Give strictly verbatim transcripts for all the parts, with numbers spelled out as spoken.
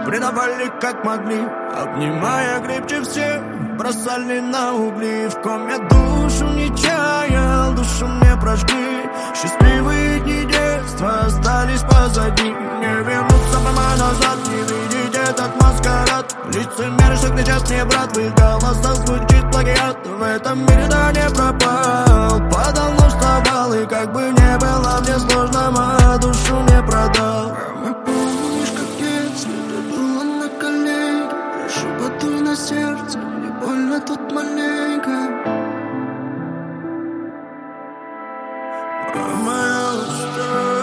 предавали как могли, обнимая крепче всех, бросали на угли. В ком я душу не чаял, душу мне прожгли. Счастливые дни детства остались позади. Не вернуться прямо назад, не видеть этот маскарад. Лицемеры, что кричат мне, брат, в их голосах звучит плагиат. В этом мире да не пропал, падал, но вставал. И как бы не было мне сложно, мою душу не продал. Мама, помнишь, как в детстве ты была на коленях? Прошу, подуй на сердце, мне больно тут маленько. Мама, я устал.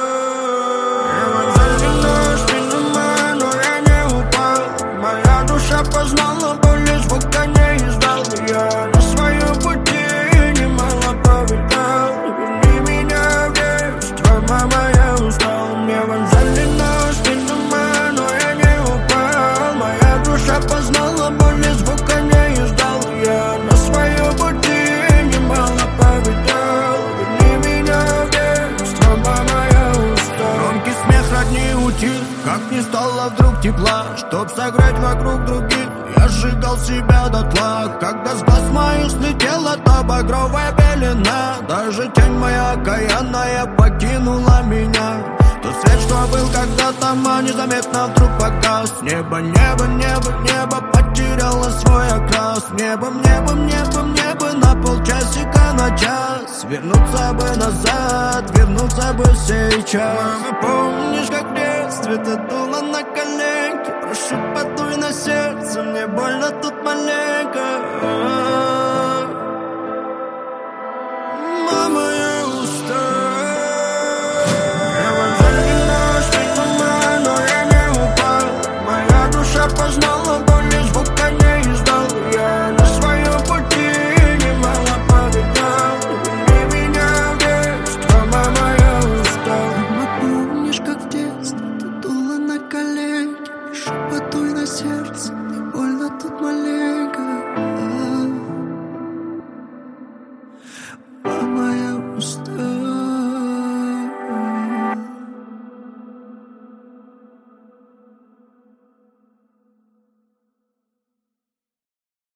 Евангелина, спина, но я не упал. Моя душа познала боль, и звука не издал. Я на своем пути немало повидал. Верни меня в детство, мама, я устал. Евангелина, спина, но я не упал. Моя душа познала боль, и звука не издал. Я на своем пути немало повидал. Верни меня в детство, мама, я устал. Громкий смех родни утих, как не стало вдруг тепла. Чтоб согреть вокруг других, я сжигал себя дотла. Когда с глаз моих слетела та багровая пелена, даже тень моя окаянная покинула меня. Тот свет, что был когда-то, а незаметно вдруг погас. Небо, небо, небо, небо потеряло свой окрас. Небом, небом, небом, небо на полчасика на час. Вернуться бы назад, вернуться бы сейчас. Мама, помнишь, как в детстве ты дула на коленки? Прошу, подуй на сердце, мне больно тут маленько.